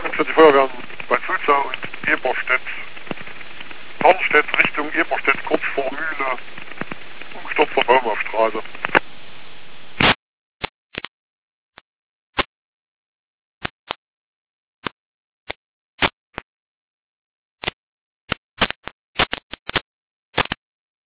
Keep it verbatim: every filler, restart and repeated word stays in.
fünfundvierzig Feuerwehren bei Sulza und Eberstedt, Tarnstedt Richtung Eberstedt, kurz vor Mühl